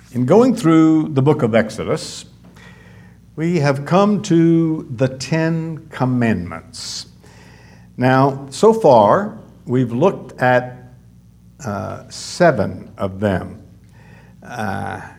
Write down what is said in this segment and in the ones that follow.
In going through the book of Exodus, we have come to the Ten Commandments. Now, so far, we've looked at 7 of them. I've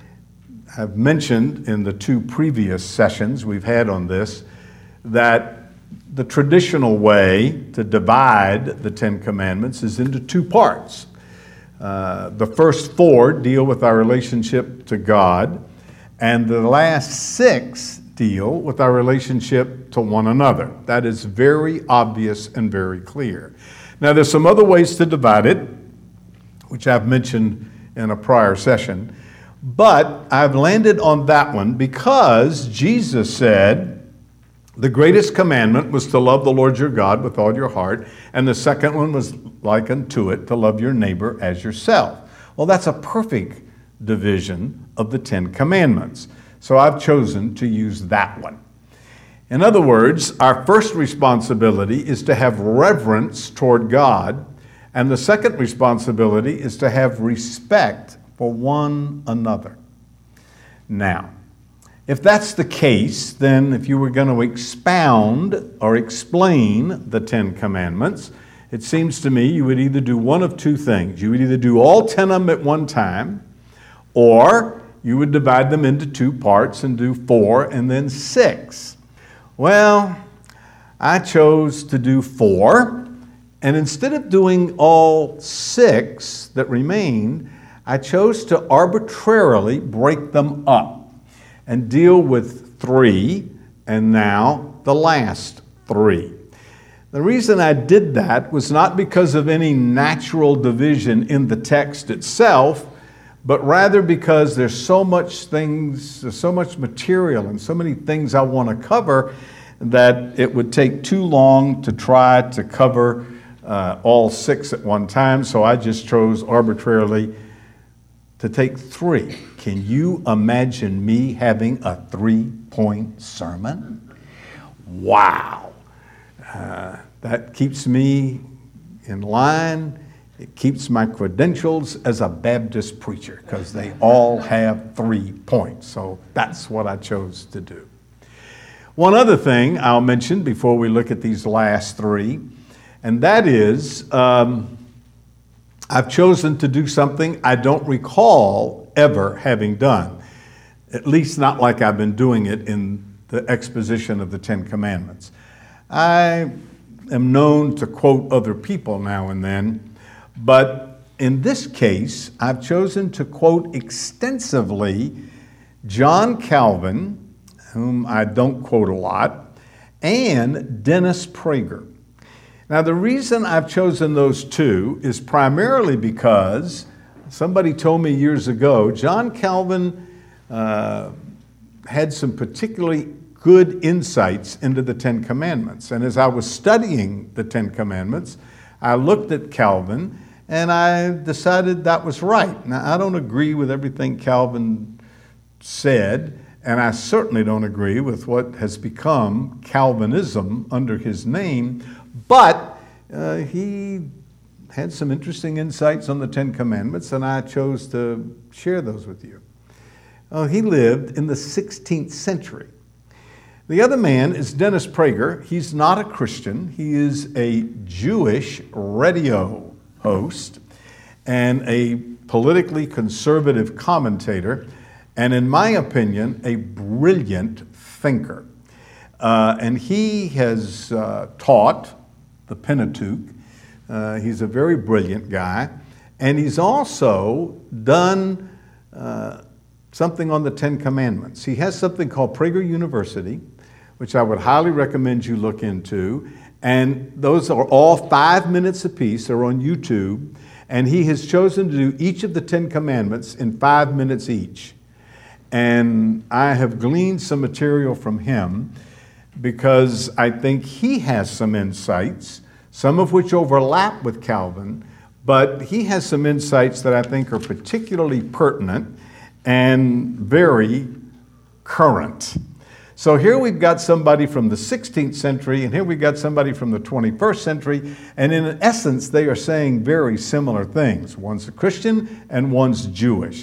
mentioned in the 2 previous sessions we've had on this that the traditional way to divide the 10 Commandments is into 2 parts. The first 4 deal with our relationship to God, and the last 6 deal with our relationship to one another. That is very obvious and very clear. Now, there's some other ways to divide it, which I've mentioned in a prior session, but I've landed on that one because Jesus said the greatest commandment was to love the Lord your God with all your heart, and the second one was like unto it, to love your neighbor as yourself. Well, that's a perfect division of the 10 Commandments. So I've chosen to use that one. In other words, our first responsibility is to have reverence toward God, and the second responsibility is to have respect for one another. Now, if that's the case, then if you were going to expound or explain the 10 Commandments, it seems to me you would either do one of 2 things. You would either do all 10 of them at one time, or you would divide them into 2 parts and do 4 and then 6. Well, I chose to do 4, and instead of doing all 6 that remained, I chose to arbitrarily break them up and deal with 3, and now the last 3. The reason I did that was not because of any natural division in the text itself, but rather because there's so much material and so many things I want to cover that it would take too long to try to cover all 6 at one time, so I just chose arbitrarily to take 3. Can you imagine me having a 3-point sermon? Wow. That keeps me in line. It keeps my credentials as a Baptist preacher because they all have 3 points. So that's what I chose to do. One other thing I'll mention before we look at these last 3, and that is I've chosen to do something I don't recall ever having done, at least not like I've been doing it in the exposition of the 10 Commandments. I am known to quote other people now and then, but in this case, I've chosen to quote extensively John Calvin, whom I don't quote a lot, and Dennis Prager. Now, the reason I've chosen those 2 is primarily because somebody told me years ago, John Calvin had some particularly good insights into the 10 Commandments. And as I was studying the 10 Commandments, I looked at Calvin and I decided that was right. Now, I don't agree with everything Calvin said, and I certainly don't agree with what has become Calvinism under his name, but he had some interesting insights on the 10 Commandments, and I chose to share those with you. He lived in the 16th century. The other man is Dennis Prager. He's not a Christian. He is a Jewish radio host and a politically conservative commentator, and in my opinion, a brilliant thinker. And he has taught the Pentateuch. He's a very brilliant guy. And he's also done something on the 10 Commandments. He has something called Prager University, which I would highly recommend you look into. And those are all 5 minutes apiece. They're on YouTube. And he has chosen to do each of the 10 Commandments in 5 minutes each. And I have gleaned some material from him because I think he has some insights, some of which overlap with Calvin, but he has some insights that I think are particularly pertinent and very current. So here we've got somebody from the 16th century, and here we've got somebody from the 21st century, and in essence, they are saying very similar things. One's a Christian and one's Jewish.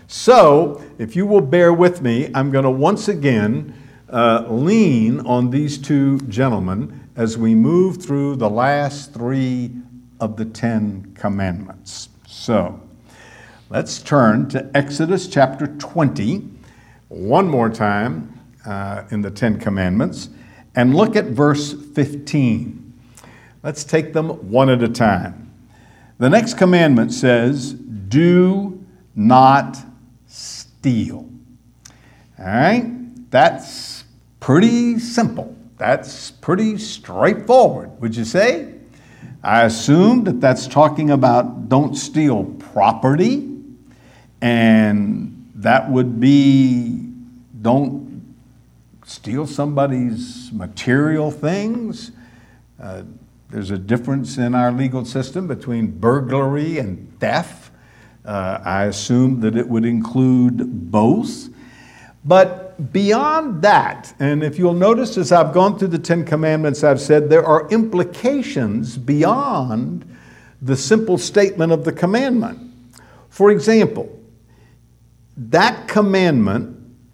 So, if you will bear with me, I'm going to once again lean on these two gentlemen as we move through the last three of the 10 Commandments. So, let's turn to Exodus chapter 20, one more time in the 10 Commandments, and look at verse 15. Let's take them one at a time. The next commandment says, do not steal. All right? That's pretty simple. That's pretty straightforward, would you say? I assume that that's talking about don't steal property, and that would be don't steal somebody's material things. There's a difference in our legal system between burglary and theft. I assume that it would include both. But beyond that, and if you'll notice as I've gone through the 10 Commandments, I've said there are implications beyond the simple statement of the commandment. For example, that commandment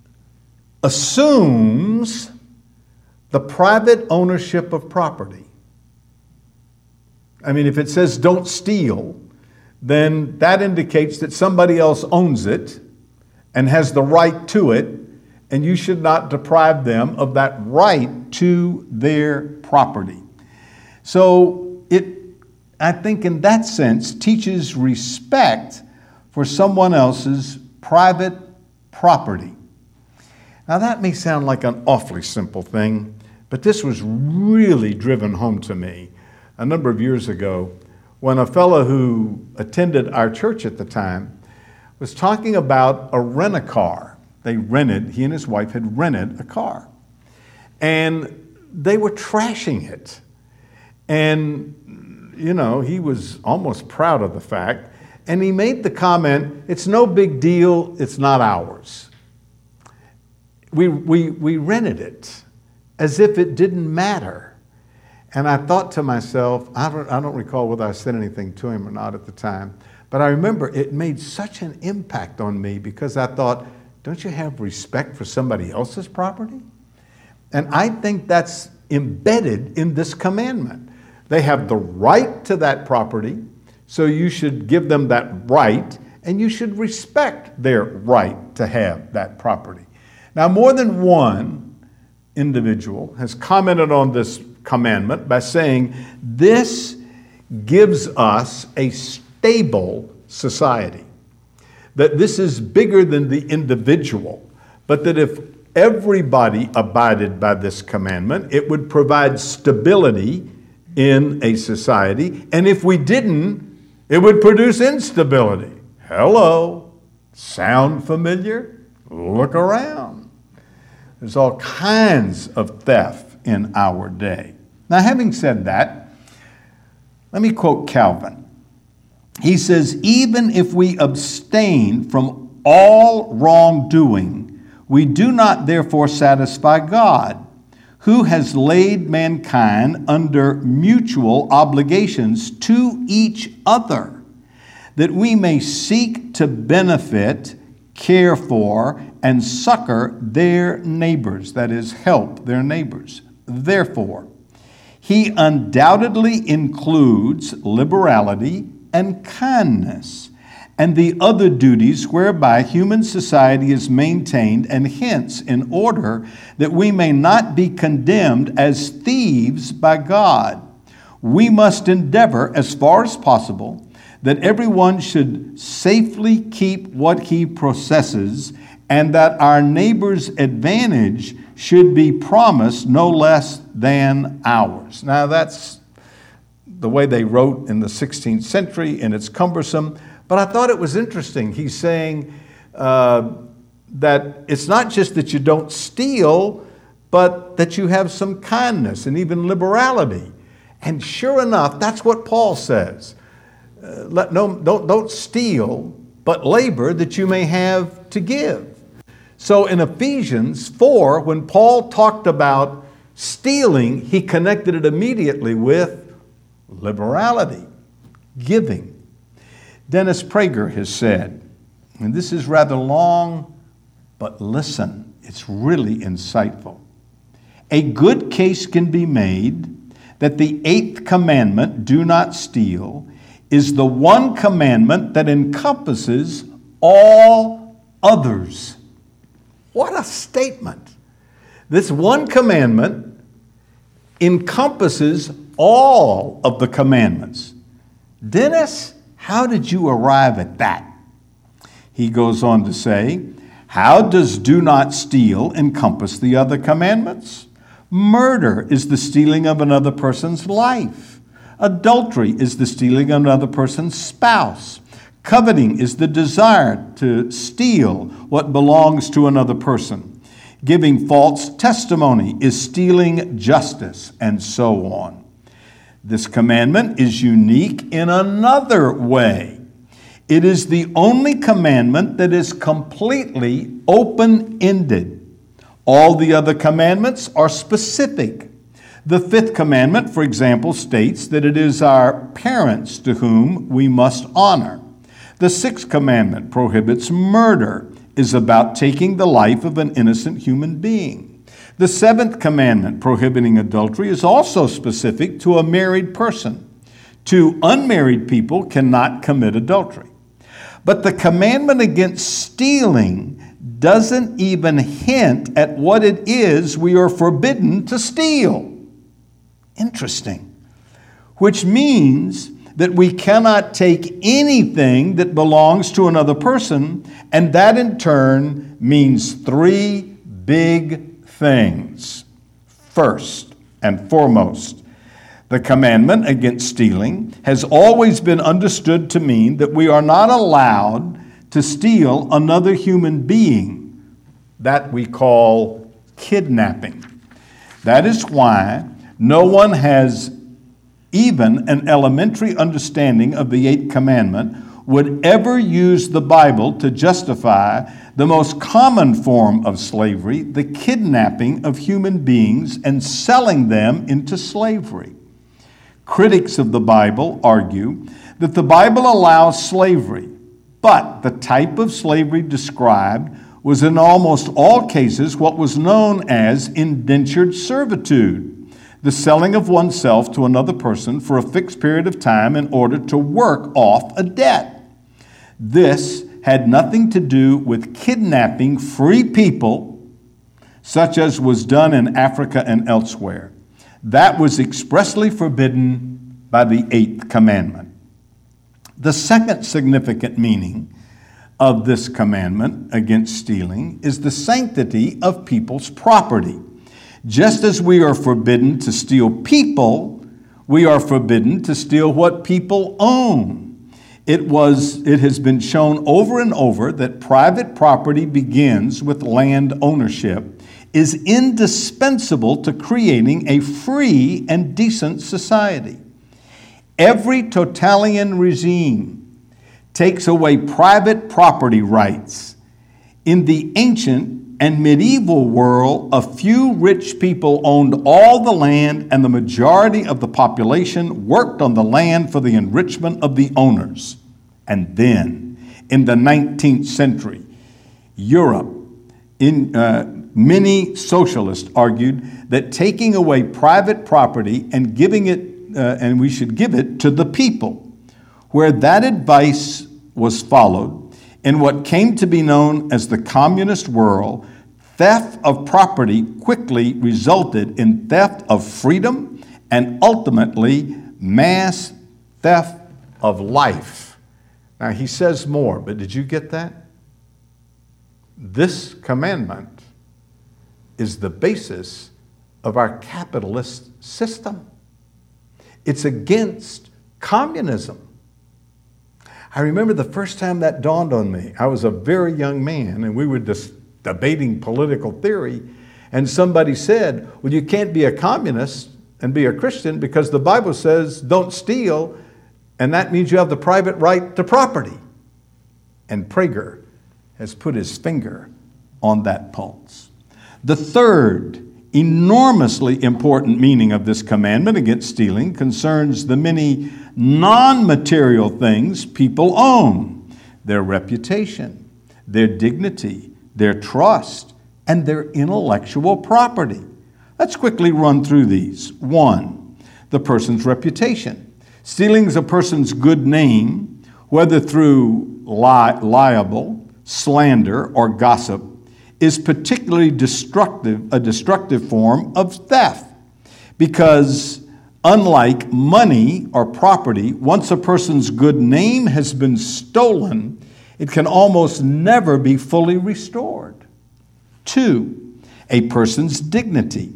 assumes the private ownership of property. I mean, if it says don't steal, then that indicates that somebody else owns it and has the right to it, and you should not deprive them of that right to their property. So it, I think in that sense, teaches respect for someone else's private property. Now that may sound like an awfully simple thing, but this was really driven home to me a number of years ago when a fellow who attended our church at the time was talking about a rent-a-car. He and his wife had rented a car. And they were trashing it. And, you know, he was almost proud of the fact. And he made the comment, it's no big deal, it's not ours. We rented it as if it didn't matter. And I thought to myself, I don't recall whether I said anything to him or not at the time, but I remember it made such an impact on me because I thought, don't you have respect for somebody else's property? And I think that's embedded in this commandment. They have the right to that property, so you should give them that right, and you should respect their right to have that property. Now, more than one individual has commented on this commandment by saying this gives us a stable society. That this is bigger than the individual, but that if everybody abided by this commandment, it would provide stability in a society. And if we didn't, it would produce instability. Hello, sound familiar? Look around. There's all kinds of theft in our day. Now, having said that, let me quote Calvin. He says, even if we abstain from all wrongdoing, we do not therefore satisfy God, who has laid mankind under mutual obligations to each other, that we may seek to benefit, care for, and succor their neighbors, that is, help their neighbors. Therefore, he undoubtedly includes liberality and kindness, and the other duties whereby human society is maintained, and hence, in order that we may not be condemned as thieves by God, we must endeavor, as far as possible, that everyone should safely keep what he possesses, and that our neighbor's advantage should be promised no less than ours. Now, that's the way they wrote in the 16th century, and it's cumbersome. But I thought it was interesting. He's saying that it's not just that you don't steal, but that you have some kindness and even liberality. And sure enough, that's what Paul says. Don't steal, but labor that you may have to give. So in Ephesians 4, when Paul talked about stealing, he connected it immediately with liberality, giving. Dennis Prager has said, And this is rather long, but listen, it's really insightful. A good case can be made that the 8th commandment, do not steal, is the one commandment that encompasses all others. What a statement. This one commandment encompasses all of the commandments. Dennis, how did you arrive at that? He goes on to say, how does do not steal encompass the other commandments? Murder is the stealing of another person's life. Adultery is the stealing of another person's spouse. Coveting is the desire to steal what belongs to another person. Giving false testimony is stealing justice, and so on. This commandment is unique in another way. It is the only commandment that is completely open-ended. All the other commandments are specific. The 5th commandment, for example, states that it is our parents to whom we must honor. The 6th commandment prohibits murder, is about taking the life of an innocent human being. The 7th commandment prohibiting adultery is also specific to a married person. 2 unmarried people cannot commit adultery. But the commandment against stealing doesn't even hint at what it is we are forbidden to steal. Interesting. Which means that we cannot take anything that belongs to another person, and that in turn means 3 big things. First and foremost, the commandment against stealing has always been understood to mean that we are not allowed to steal another human being. That we call kidnapping. That is why no one has even an elementary understanding of the 8th commandment would ever use the Bible to justify the most common form of slavery, the kidnapping of human beings and selling them into slavery. Critics of the Bible argue that the Bible allows slavery, but the type of slavery described was in almost all cases what was known as indentured servitude, the selling of oneself to another person for a fixed period of time in order to work off a debt. This had nothing to do with kidnapping free people, such as was done in Africa and elsewhere. That was expressly forbidden by the 8th commandment. The second significant meaning of this commandment against stealing is the sanctity of people's property. Just as we are forbidden to steal people, we are forbidden to steal what people own. It has been shown over and over that private property begins with land ownership, is indispensable to creating a free and decent society. Every totalitarian regime takes away private property rights. In the ancient and medieval world, a few rich people owned all the land, and the majority of the population worked on the land for the enrichment of the owners. And then, in the 19th century, Europe, many socialists argued that taking away private property and giving it, and we should give it to the people, where that advice was followed. In what came to be known as the communist world, theft of property quickly resulted in theft of freedom and ultimately mass theft of life. Now he says more, but did you get that? This commandment is the basis of our capitalist system. It's against communism. I remember the first time that dawned on me. I was a very young man, and we were just debating political theory, and somebody said, well, you can't be a communist and be a Christian because the Bible says don't steal, and that means you have the private right to property. And Prager has put his finger on that pulse. The third enormously important meaning of this commandment against stealing concerns the many non-material things people own: their reputation, their dignity, their trust, and their intellectual property. Let's quickly run through these. 1, the person's reputation. Stealing a person's good name, whether through libel, slander, or gossip, is particularly a destructive form of theft, because unlike money or property, once a person's good name has been stolen, it can almost never be fully restored. 2, a person's dignity.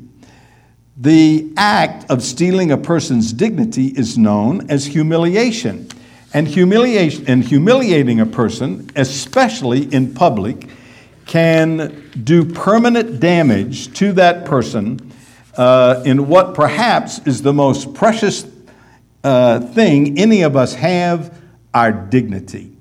The act of stealing a person's dignity is known as humiliation. And humiliating a person, especially in public, can do permanent damage to that person in what perhaps is the most precious thing any of us have, our dignity.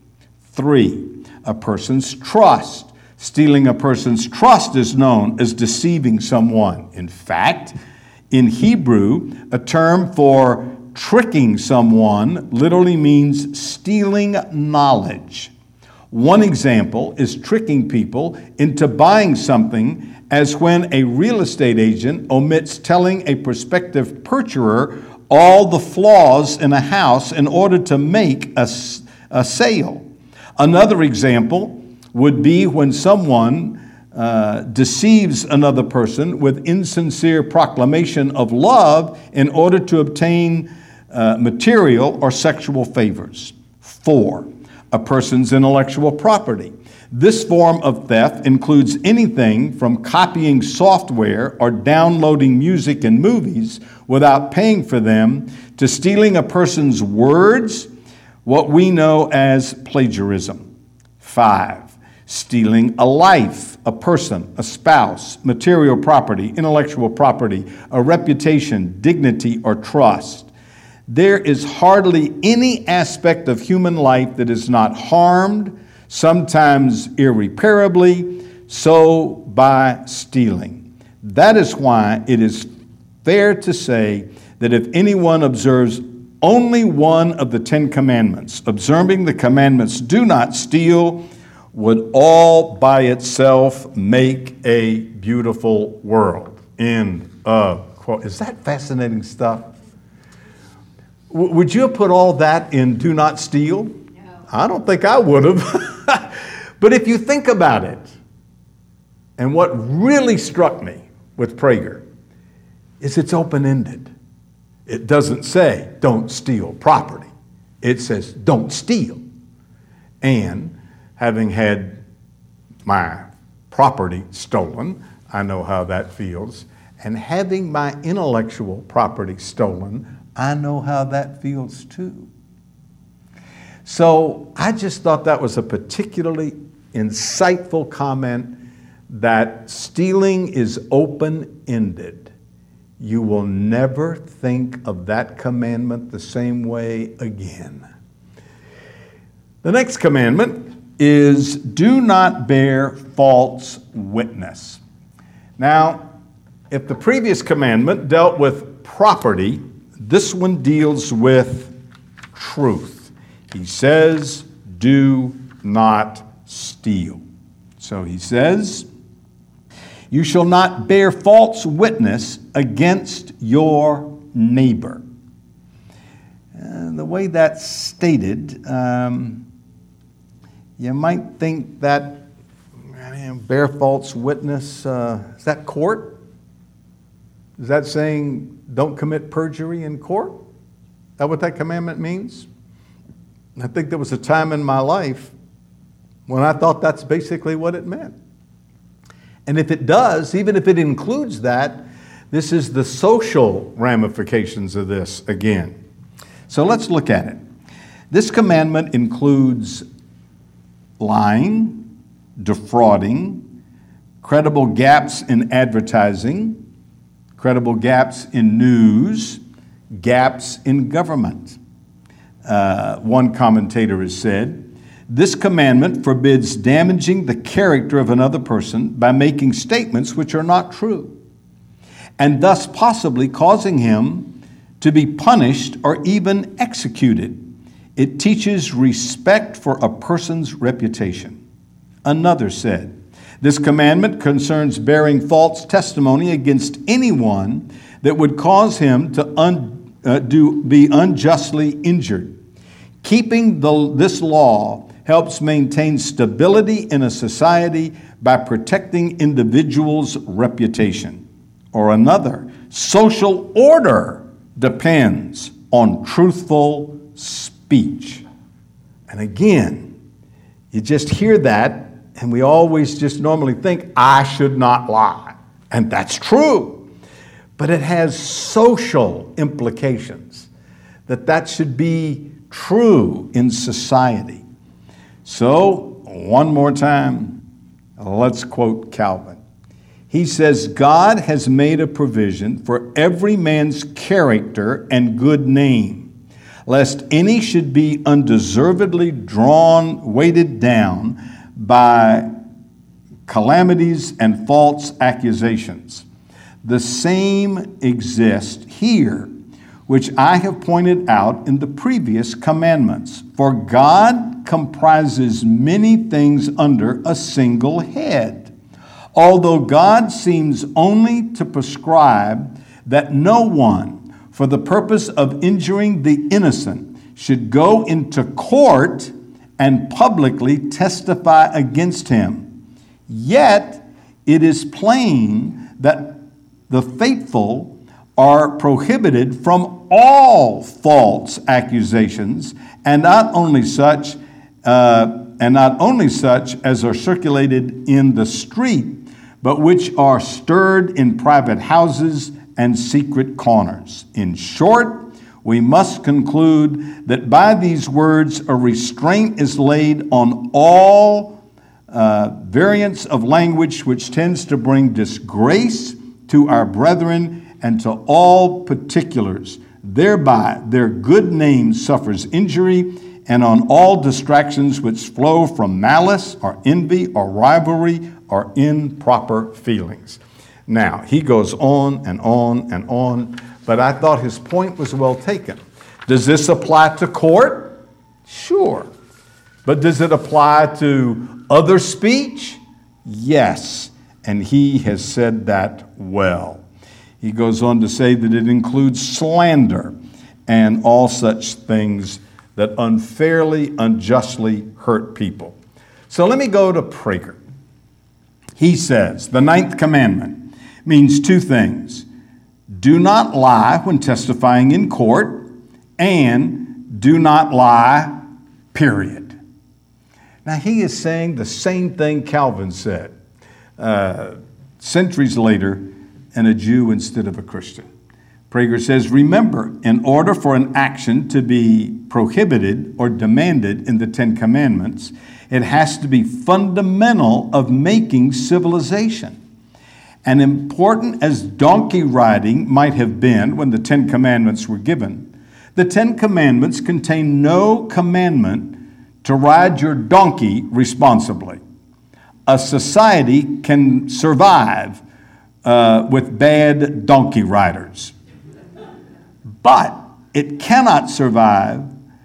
3, a person's trust. Stealing a person's trust is known as deceiving someone. In fact, in Hebrew, a term for tricking someone literally means stealing knowledge. One example is tricking people into buying something, as when a real estate agent omits telling a prospective purchaser all the flaws in a house in order to make a sale. Another example would be when someone deceives another person with insincere proclamation of love in order to obtain material or sexual favors. 4, a person's intellectual property. This form of theft includes anything from copying software or downloading music and movies without paying for them, to stealing a person's words, what we know as plagiarism. 5, stealing a life, a person, a spouse, material property, intellectual property, a reputation, dignity, or trust. There is hardly any aspect of human life that is not harmed, sometimes irreparably, so by stealing. That is why it is fair to say that if anyone observes only one of the 10 commandments, observing the commandments, do not steal, would all by itself make a beautiful world. End of quote. Is that fascinating stuff? Would you have put all that in do not steal? No. I don't think I would have. But if you think about it, and what really struck me with Prager is it's open-ended. It doesn't say don't steal property. It says don't steal. And having had my property stolen, I know how that feels. And having my intellectual property stolen, I know how that feels too. So I just thought that was a particularly insightful comment, that stealing is open-ended. You will never think of that commandment the same way again. The next commandment is do not bear false witness. Now, if the previous commandment dealt with property, this one deals with truth. He says, do not steal. So he says, you shall not bear false witness against your neighbor. And the way that's stated, you might think that bear false witness, is that court? Is that saying don't commit perjury in court? Is that what that commandment means? I think there was a time in my life when I thought that's basically what it meant. And if it does, even if it includes that, this is the social ramifications of this again. So let's look at it. This commandment includes lying, defrauding, credible gaps in advertising, credible gaps in news, gaps in government. One commentator has said, this commandment forbids damaging the character of another person by making statements which are not true, and thus possibly causing him to be punished or even executed. It teaches respect for a person's reputation. Another said, "This commandment concerns bearing false testimony against anyone that would cause him to be unjustly injured. Keeping this law helps maintain stability in a society by protecting individuals' reputation." Or another, "Social order depends on truthful speech." And again, you just hear that, and we always just normally think, I should not lie. And that's true. But it has social implications, that should be true in society. So, one more time, let's quote Calvin. He says, "God has made a provision for every man's character and good name, lest any should be undeservedly weighted down by calamities and false accusations. The same exists here, which I have pointed out in the previous commandments. For God comprises many things under a single head. Although God seems only to prescribe that no one, for the purpose of injuring the innocent, should go into court and publicly testify against him, yet it is plain that the faithful are prohibited from all false accusations, and not only such as are circulated in the street, but which are stirred in private houses and secret corners. In short, we must conclude that by these words a restraint is laid on all variants of language which tends to bring disgrace to our brethren and to all particulars. Thereby their good name suffers injury, and on all distractions which flow from malice or envy or rivalry or improper feelings. Now, he goes on and on and on, but I thought his point was well taken. Does this apply to court? Sure. But does it apply to other speech? Yes. And he has said that well. He goes on to say that it includes slander and all such things that unfairly, unjustly hurt people. So let me go to Prager. He says, the 9th commandment means two things. Do not lie when testifying in court, and do not lie, period. Now he is saying the same thing Calvin said centuries later, and a Jew instead of a Christian. Prager says, remember, in order for an action to be prohibited or demanded in the 10 Commandments, it has to be fundamental of making civilization. And important as donkey riding might have been when the 10 Commandments were given, the 10 Commandments contain no commandment to ride your donkey responsibly. A society can survive with bad donkey riders, but it cannot survive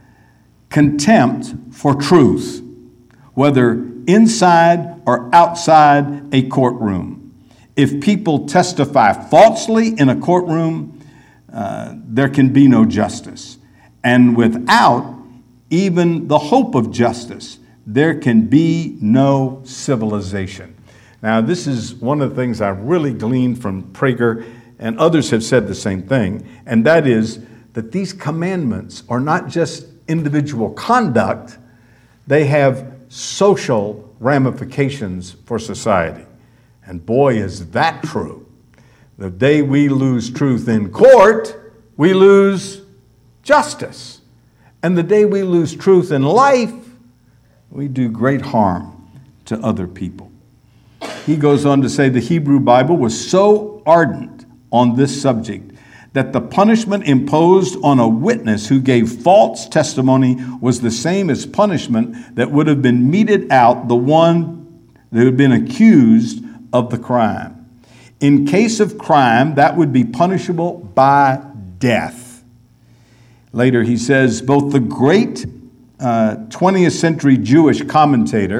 contempt for truth, whether inside or outside a courtroom. If people testify falsely in a courtroom, there can be no justice. And without even the hope of justice, there can be no civilization. Now, this is one of the things I really gleaned from Prager, and others have said the same thing, and that is that these commandments are not just individual conduct, they have social ramifications for society. And boy, is that true. The day we lose truth in court, we lose justice. And the day we lose truth in life, we do great harm to other people. He goes on to say the Hebrew Bible was so ardent on this subject that the punishment imposed on a witness who gave false testimony was the same as punishment that would have been meted out the one that had been accused of the crime. In case of crime, that would be punishable by death. Later he says, both the great 20th century Jewish commentator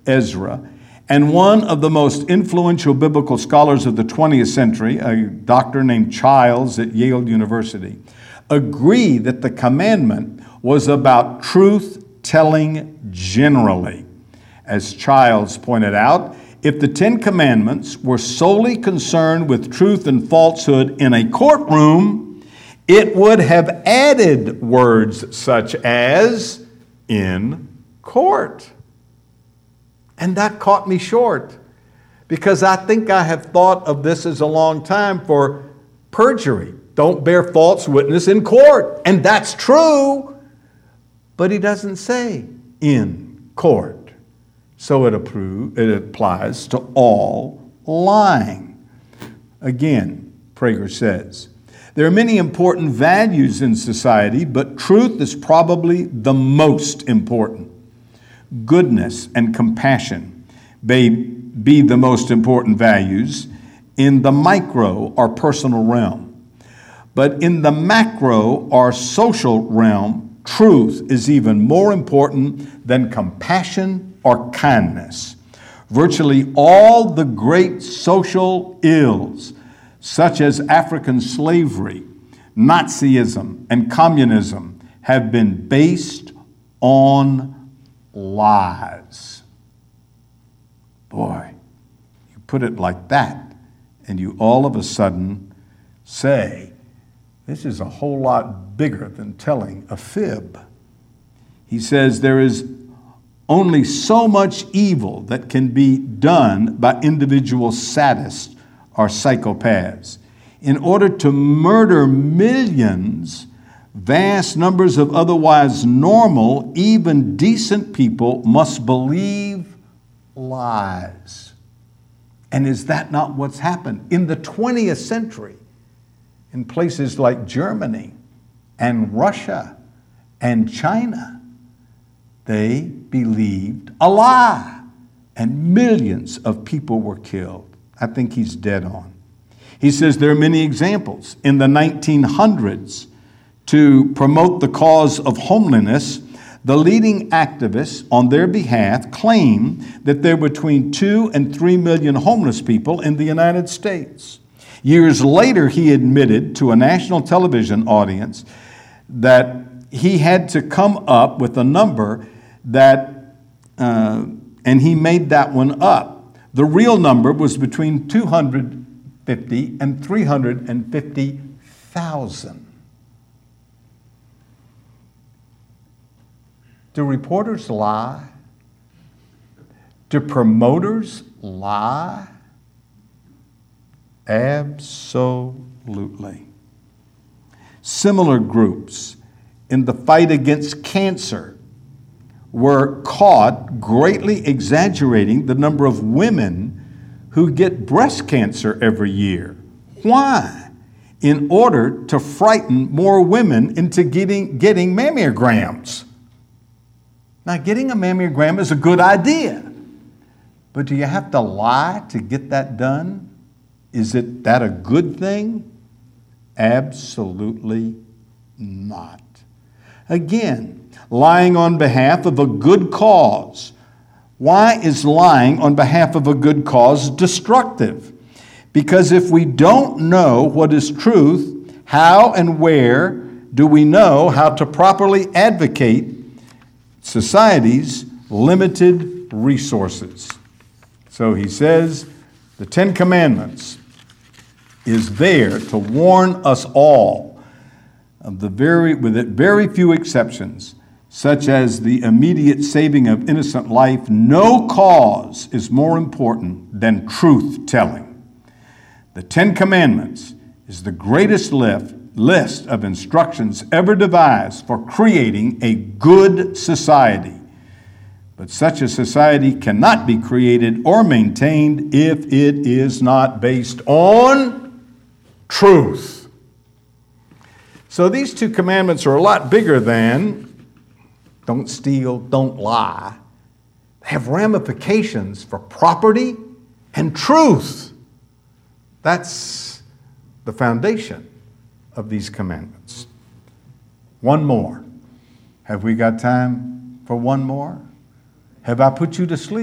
Ezra, and one of the most influential biblical scholars of the 20th century, a doctor named Childs at Yale University, agree that the commandment was about truth-telling generally. As Childs pointed out, if the Ten Commandments were solely concerned with truth and falsehood in a courtroom, it would have added words such as in court. And that caught me short, because I think I have thought of this as a long time for perjury. Don't bear false witness in court. And that's true, but he doesn't say in court. So it applies to all lying. Again, Prager says, there are many important values in society, but truth is probably the most important. Goodness and compassion may be the most important values in the micro or personal realm. But in the macro or social realm, truth is even more important than compassion or kindness. Virtually all the great social ills, such as African slavery, Nazism, and communism, have been based on lies. Boy, you put it like that, and you all of a sudden say, this is a whole lot bigger than telling a fib. He says there is only so much evil that can be done by individual sadists or psychopaths. In order to murder millions, vast numbers of otherwise normal, even decent people must believe lies. And is that not what's happened in the 20th century? In places like Germany and Russia and China, they believed a lie, and millions of people were killed. I think he's dead on. He says there are many examples. In the 1900s, to promote the cause of homelessness, the leading activists on their behalf claim that there were between 2 and 3 million homeless people in the United States. Years later, he admitted to a national television audience that he had to come up with a number that, and he made that one up. The real number was between 250 and 350,000. Do reporters lie? Do promoters lie? Absolutely. Similar groups in the fight against cancer were caught greatly exaggerating the number of women who get breast cancer every year. Why? In order to frighten more women into getting mammograms. Now, getting a mammogram is a good idea, but do you have to lie to get that done? Is that a good thing? Absolutely not. Again, lying on behalf of a good cause. Why is lying on behalf of a good cause destructive? Because if we don't know what is truth, how and where do we know how to properly advocate society's limited resources? So he says the Ten Commandments is there to warn us all of with very few exceptions, such as the immediate saving of innocent life. No cause is more important than truth-telling. The Ten Commandments is the greatest list of instructions ever devised for creating a good society. But such a society cannot be created or maintained if it is not based on truth. So these two commandments are a lot bigger than don't steal, don't lie. They have ramifications for property and truth. That's the foundation of these commandments. One more. Have we got time for one more? Have I put you to sleep?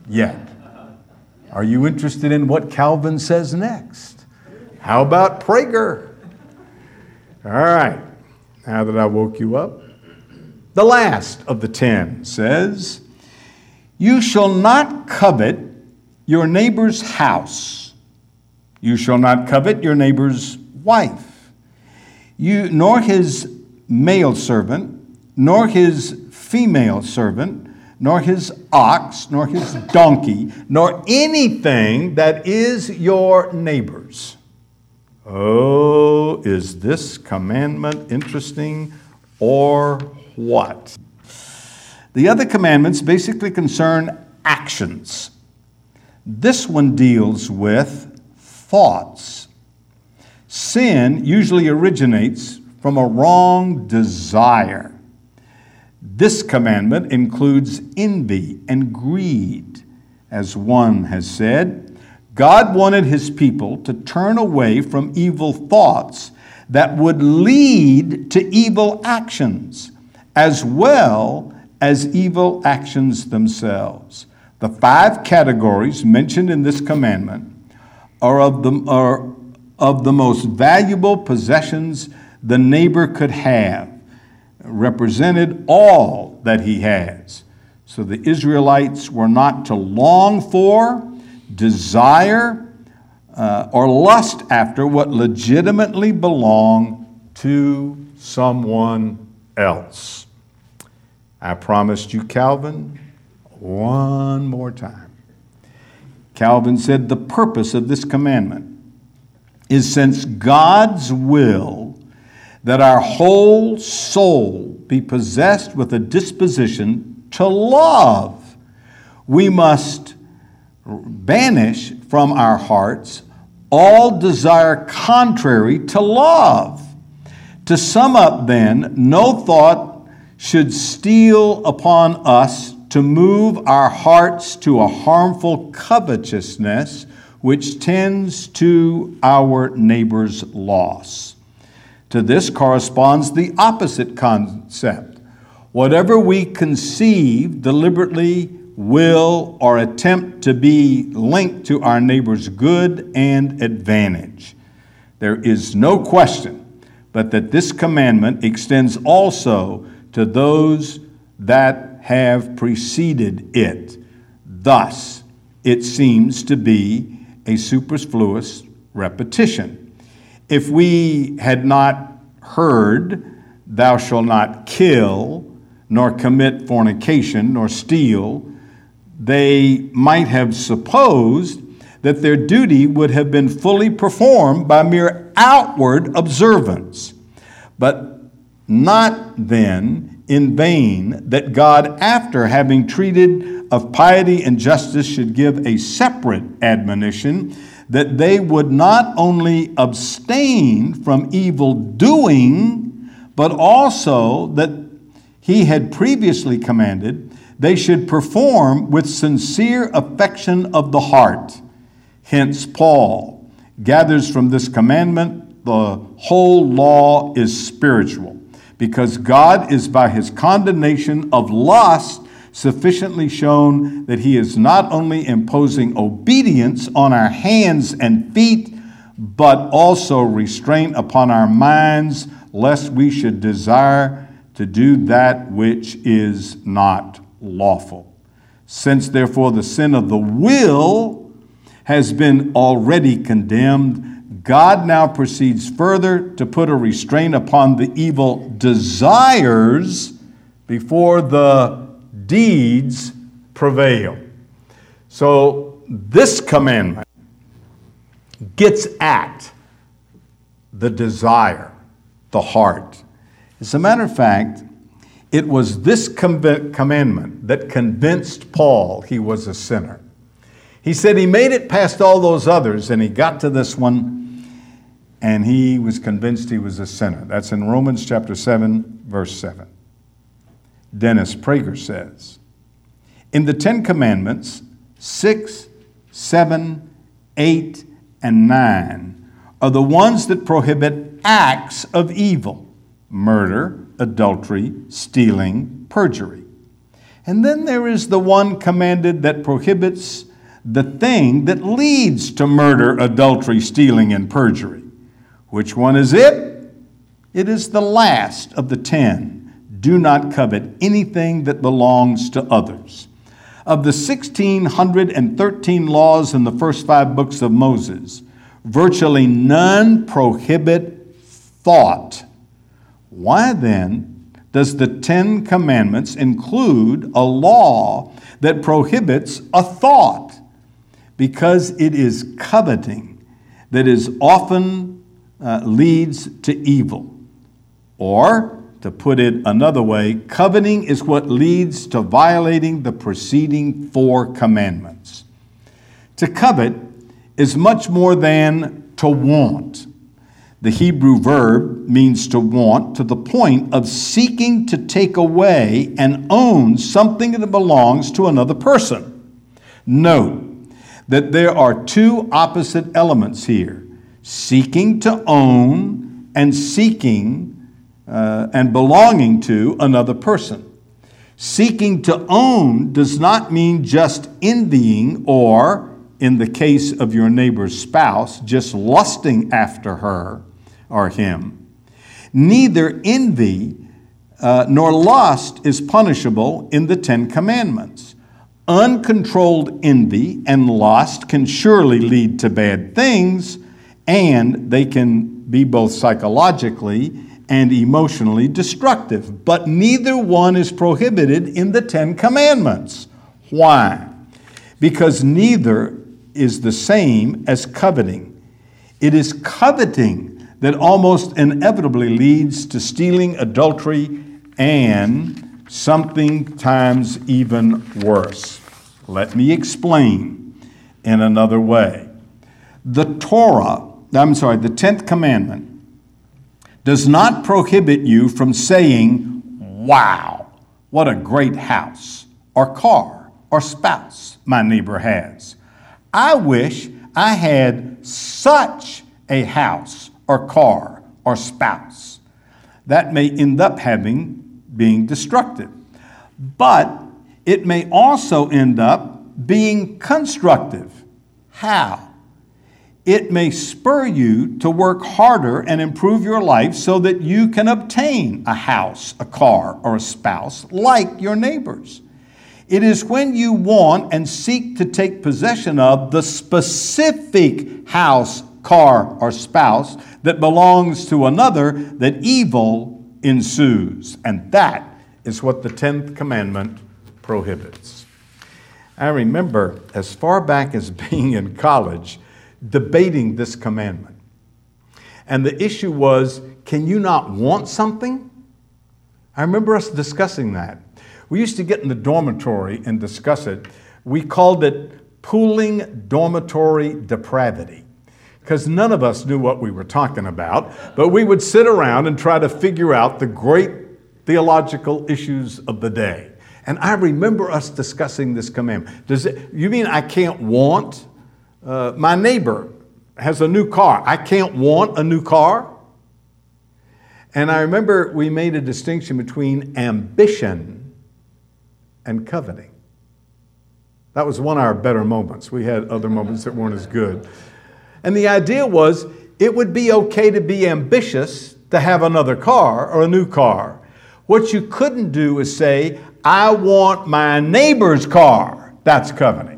yet. Are you interested in what Calvin says next? How about Prager? All right, now that I woke you up, the last of the 10 says, "You shall not covet your neighbor's house. You shall not covet your neighbor's wife, nor his male servant, nor his female servant, nor his ox, nor his donkey, nor anything that is your neighbor's." Oh, is this commandment interesting or what? The other commandments basically concern actions. This one deals with thoughts. Sin usually originates from a wrong desire. This commandment includes envy and greed. As one has said, God wanted his people to turn away from evil thoughts that would lead to evil actions, as well as evil actions themselves. The 5 categories mentioned in this commandment are of the most valuable possessions the neighbor could have, represented all that he has. So the Israelites were not to long for, desire, or lust after what legitimately belonged to someone else. I promised you Calvin one more time. Calvin said the purpose of this commandment is, since God's will that our whole soul be possessed with a disposition to love, we must banish from our hearts all desire contrary to love. To sum up then, no thought should steal upon us to move our hearts to a harmful covetousness which tends to our neighbor's loss. To this corresponds the opposite concept. Whatever we conceive, deliberately will, or attempt to be linked to our neighbor's good and advantage. There is no question but that this commandment extends also to those that have preceded it. Thus, it seems to be a superfluous repetition. If we had not heard, "Thou shalt not kill, nor commit fornication, nor steal," they might have supposed that their duty would have been fully performed by mere outward observance. But not then in vain that God, after having treated of piety and justice, should give a separate admonition that they would not only abstain from evil doing, but also that he had previously commanded they should perform with sincere affection of the heart. Hence, Paul gathers from this commandment the whole law is spiritual, because God is by his condemnation of lust sufficiently shown that he is not only imposing obedience on our hands and feet, but also restraint upon our minds, lest we should desire to do that which is not lawful. Since, therefore, the sin of the will has been already condemned, God now proceeds further to put a restraint upon the evil desires before the deeds prevail. So this commandment gets at the desire, the heart. As a matter of fact, it was this commandment that convinced Paul he was a sinner. He said he made it past all those others and he got to this one and he was convinced he was a sinner. That's in Romans chapter 7, verse 7. Dennis Prager says, in the 10 Commandments, 6, 7, 8, and 9 are the ones that prohibit acts of evil: murder, adultery, stealing, perjury. And then there is the one commanded that prohibits the thing that leads to murder, adultery, stealing, and perjury. Which one is it? It is the last of the 10. Do not covet anything that belongs to others. Of the 1,613 laws in the first 5 books of Moses, virtually none prohibit thought. Why then does the 10 Commandments include a law that prohibits a thought? Because it is coveting that is often leads to evil. Or, to put it another way, coveting is what leads to violating the preceding 4 commandments. To covet is much more than to want. The Hebrew verb means to want to the point of seeking to take away and own something that belongs to another person. Note that there are 2 opposite elements here: seeking to own and seeking and belonging to another person. Seeking to own does not mean just envying or, in the case of your neighbor's spouse, just lusting after her or him. Neither envy nor lust is punishable in the 10 Commandments. Uncontrolled envy and lust can surely lead to bad things, and they can be both psychologically and emotionally destructive. But neither one is prohibited in the 10 Commandments. Why? Because neither is the same as coveting. It is coveting that almost inevitably leads to stealing, adultery, and sometimes even worse. Let me explain in another way. The 10th commandment does not prohibit you from saying, "Wow, what a great house or car or spouse my neighbor has. I wish I had such a house or car or spouse." That may end up being destructive. But it may also end up being constructive. How? It may spur you to work harder and improve your life so that you can obtain a house, a car, or a spouse like your neighbors. It is when you want and seek to take possession of the specific house, car, or spouse that belongs to another that evil ensues. And that is what the 10th commandment prohibits. I remember as far back as being in college, debating this commandment. And the issue was, can you not want something? I remember us discussing that. We used to get in the dormitory and discuss it. We called it pooling dormitory depravity, because none of us knew what we were talking about, but we would sit around and try to figure out the great theological issues of the day. And I remember us discussing this commandment. You mean I can't want? My neighbor has a new car. I can't want a new car? And I remember we made a distinction between ambition and coveting. That was one of our better moments. We had other moments that weren't as good. And the idea was it would be okay to be ambitious to have another car or a new car. What you couldn't do is say, I want my neighbor's car. That's coveting.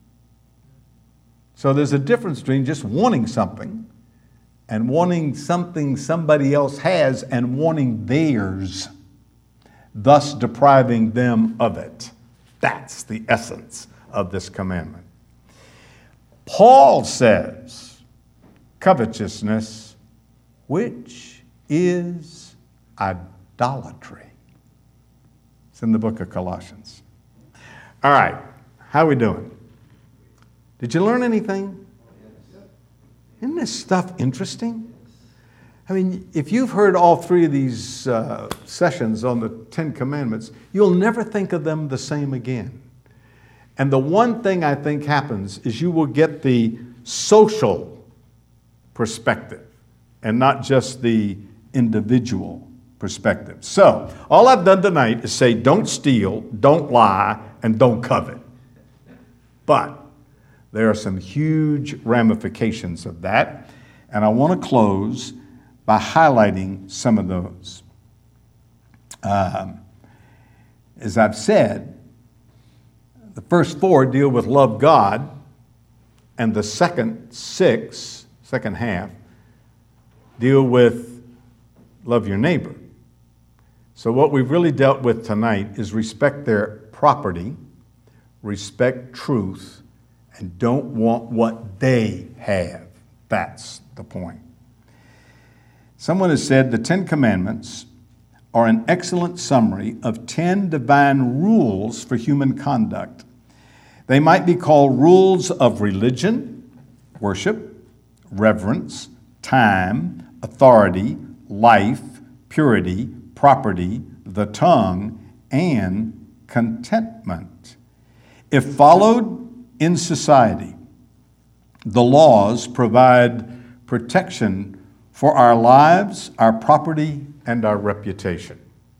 So there's a difference between just wanting something and wanting something somebody else has and wanting theirs, thus depriving them of it. That's the essence of this commandment. Paul says, covetousness, which is idolatry. It's in the book of Colossians. All right, how are we doing? Did you learn anything? Isn't this stuff interesting? I mean, if you've heard all 3 of these sessions on the 10 Commandments, you'll never think of them the same again. And the one thing I think happens is you will get the social perspective and not just the individual perspective. So, all I've done tonight is say don't steal, don't lie, and don't covet. But there are some huge ramifications of that, and I want to close by highlighting some of those. As I've said, the first 4 deal with love God, and the second half, deal with love your neighbor. So what we've really dealt with tonight is respect their property, respect truth, and don't want what they have. That's the point. Someone has said the 10 Commandments are an excellent summary of 10 divine rules for human conduct. They might be called rules of religion, worship, reverence, time, authority, life, purity, property, the tongue, and contentment. If followed in society, the laws provide protection for our lives, our property, and our reputation.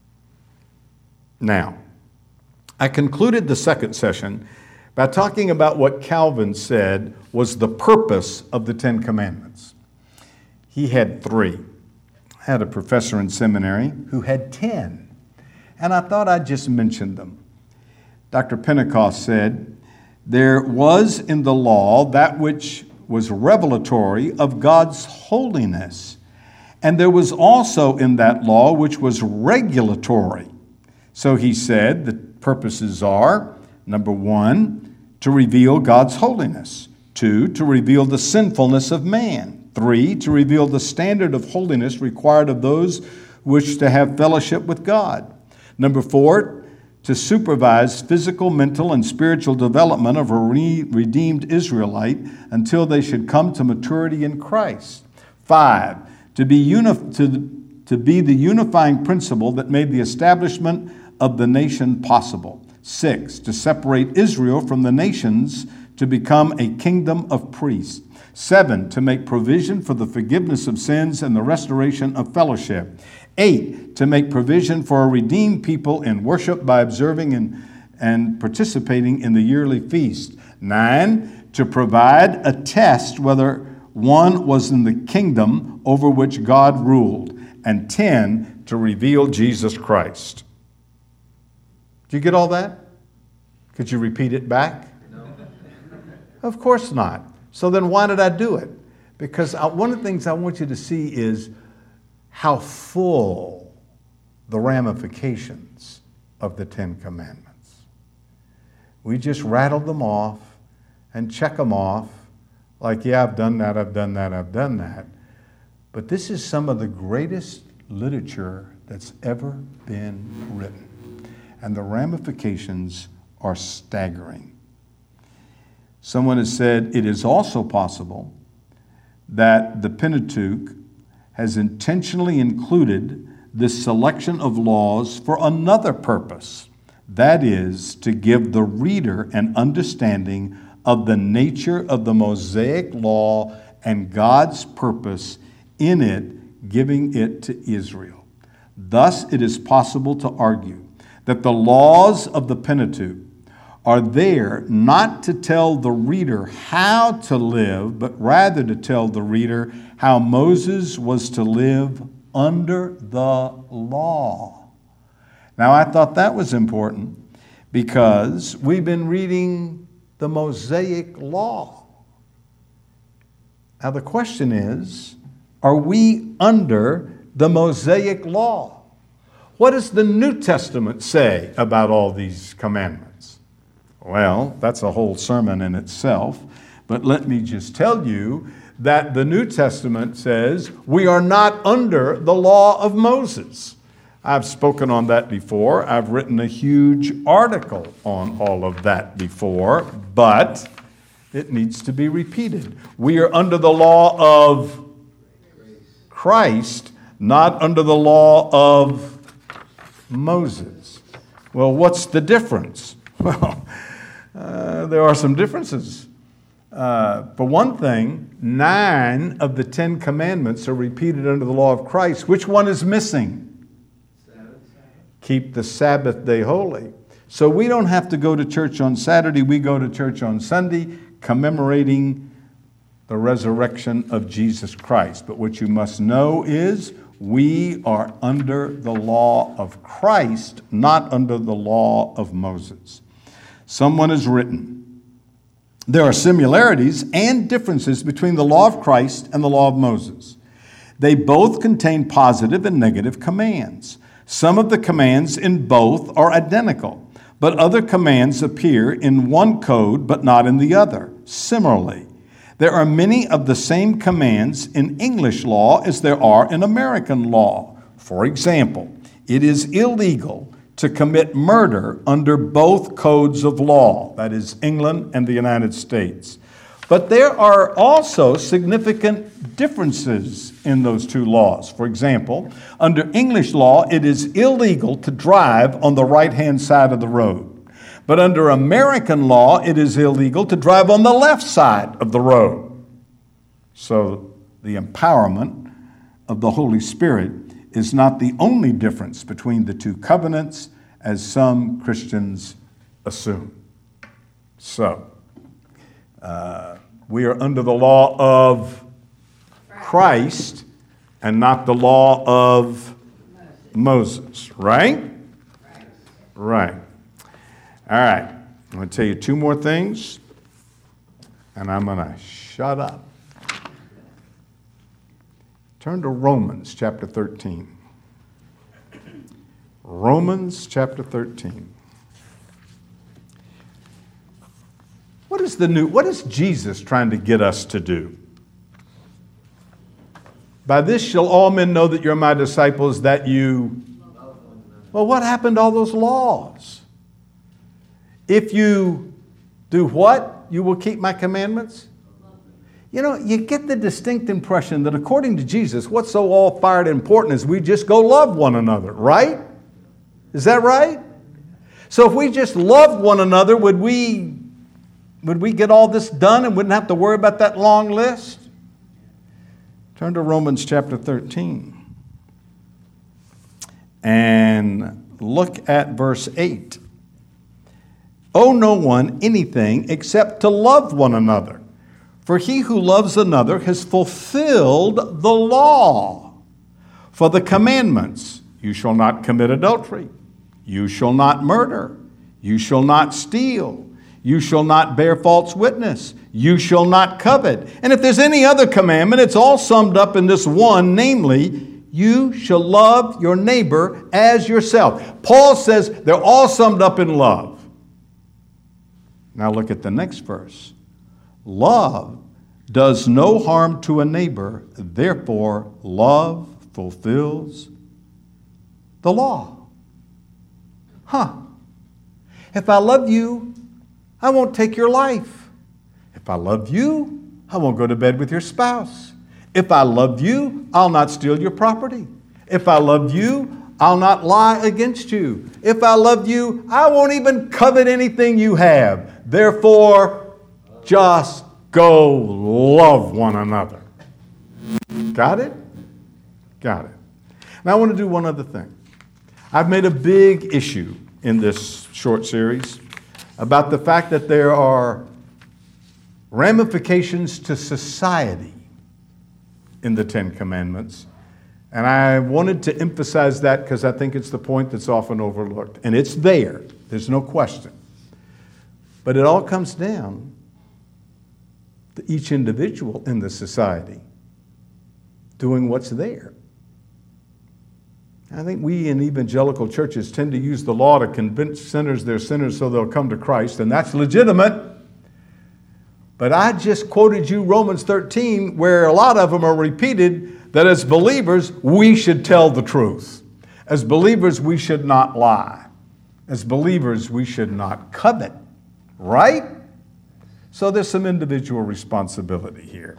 Now, I concluded the second session by talking about what Calvin said was the purpose of the 10 Commandments. He had 3. I had a professor in seminary who had 10, and I thought I'd just mention them. Dr. Pentecost said, "There was in the law that which was revelatory of God's holiness, and there was also in that law which was regulatory." So he said the purposes are, number 1, to reveal God's holiness. 2, to reveal the sinfulness of man. 3, to reveal the standard of holiness required of those who wish to have fellowship with God. Number 4, to supervise physical, mental, and spiritual development of a redeemed Israelite until they should come to maturity in Christ. 5, to be the unifying principle that made the establishment of the nation possible. 6, to separate Israel from the nations to become a kingdom of priests. 7, to make provision for the forgiveness of sins and the restoration of fellowship. 8, to make provision for a redeemed people in worship by observing and participating in the yearly feast. 9, to provide a test whether one was in the kingdom over which God ruled. And 10, to reveal Jesus Christ. Did you get all that? Could you repeat it back? No. Of course not. So then why did I do it? Because one of the things I want you to see is how full the ramifications of the 10 Commandments. We just rattled them off and check them off like, yeah, I've done that, I've done that, I've done that. But this is some of the greatest literature that's ever been written. And the ramifications are staggering. Someone has said it is also possible that the Pentateuch has intentionally included this selection of laws for another purpose. That is, to give the reader an understanding of the nature of the Mosaic law and God's purpose in it, giving it to Israel. Thus, it is possible to argue that the laws of the Pentateuch are there not to tell the reader how to live, but rather to tell the reader how Moses was to live under the law. Now, I thought that was important because we've been reading the Mosaic law. Now, the question is, are we under the Mosaic law? What does the New Testament say about all these commandments? Well, that's a whole sermon in itself, but let me just tell you that the New Testament says we are not under the law of Moses. I've spoken on that before. I've written a huge article on all of that before, but it needs to be repeated. We are under the law of Christ, not under the law of Moses. Well, what's the difference? Well, there are some differences. For one thing, 9 of the 10 commandments are repeated under the law of Christ. Which one is missing? keep the Sabbath day holy. So we don't have to go to church on Saturday. We go to church on Sunday, commemorating the resurrection of Jesus Christ. But what you must know is we are under the law of Christ, not under the law of Moses. Someone has written, there are similarities and differences between the law of Christ and the law of Moses. They both contain positive and negative commands. Some of the commands in both are identical, but other commands appear in one code but not in the other. Similarly, there are many of the same commands in English law as there are in American law. For example, it is illegal to commit murder under both codes of law, that is, England and the United States. But there are also significant differences in those two laws. For example, under English law, it is illegal to drive on the right-hand side of the road. But under American law, it is illegal to drive on the left side of the road. So the empowerment of the Holy Spirit is not the only difference between the two covenants, as some Christians assume. So, we are under the law of Christ and not the law of Moses, right? Right. All right. I'm going to tell you two more things, and I'm going to shut up. Turn to Romans chapter 13. Romans chapter 13. What is Jesus trying to get us to do? By this shall all men know that you're my disciples, that you... Well, what happened to all those laws? If you do what? You will keep my commandments? You know, you get the distinct impression that according to Jesus, what's so all-fired important is we just go love one another, right? Is that right? So if we just loved one another, would we get all this done and wouldn't have to worry about that long list? Turn to Romans chapter 13 and look at verse 8. Owe no one anything except to love one another, for he who loves another has fulfilled the law. For the commandments, you shall not commit adultery, you shall not murder, you shall not steal, you shall not bear false witness, you shall not covet. And if there's any other commandment, it's all summed up in this one, namely, you shall love your neighbor as yourself. Paul says they're all summed up in love. Now look at the next verse. Love does no harm to a neighbor, therefore love fulfills the law. If I love you, I won't take your life. If I love you, I won't go to bed with your spouse. If I love you, I'll not steal your property. If I love you, I'll not lie against you. If I love you, I won't even covet anything you have. Therefore, just go love one another. Got it? Got it. Now I want to do one other thing. I've made a big issue in this short series about the fact that there are ramifications to society in the Ten Commandments. And I wanted to emphasize that because I think it's the point that's often overlooked. And it's there. There's no question. But it all comes down to each individual in the society doing what's there. I think we in evangelical churches tend to use the law to convince sinners they're sinners so they'll come to Christ, and that's legitimate. But I just quoted you Romans 13, where a lot of them are repeated, that as believers, we should tell the truth. As believers, we should not lie. As believers, we should not covet. Right? So there's some individual responsibility here.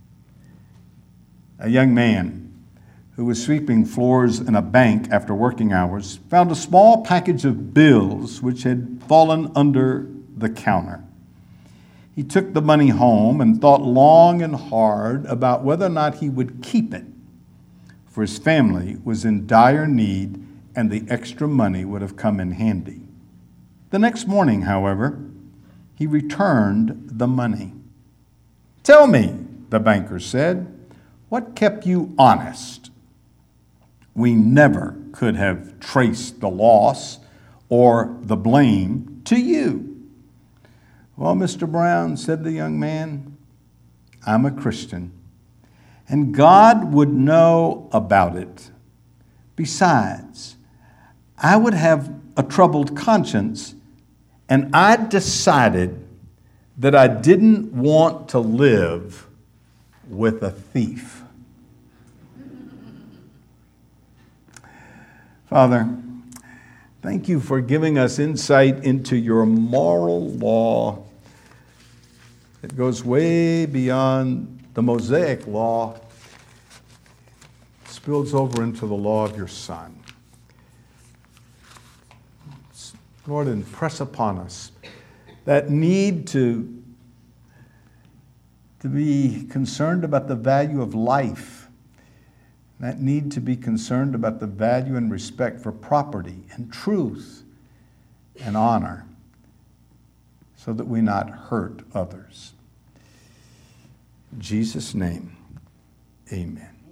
A young man who was sweeping floors in a bank after working hours found a small package of bills which had fallen under the counter. He took the money home and thought long and hard about whether or not he would keep it, for his family was in dire need and the extra money would have come in handy. The next morning, however, he returned the money. "Tell me," the banker said, "what kept you honest? We never could have traced the loss or the blame to you." "Well, Mr. Brown," said the young man, "I'm a Christian, and God would know about it. Besides, I would have a troubled conscience, and I decided that I didn't want to live with a thief." Father, thank you for giving us insight into your moral law that goes way beyond the Mosaic law, spills over into the law of your Son. Lord, impress upon us that need to be concerned about the value of life, that need to be concerned about the value and respect for property and truth and honor, so that we not hurt others. In Jesus' name, amen.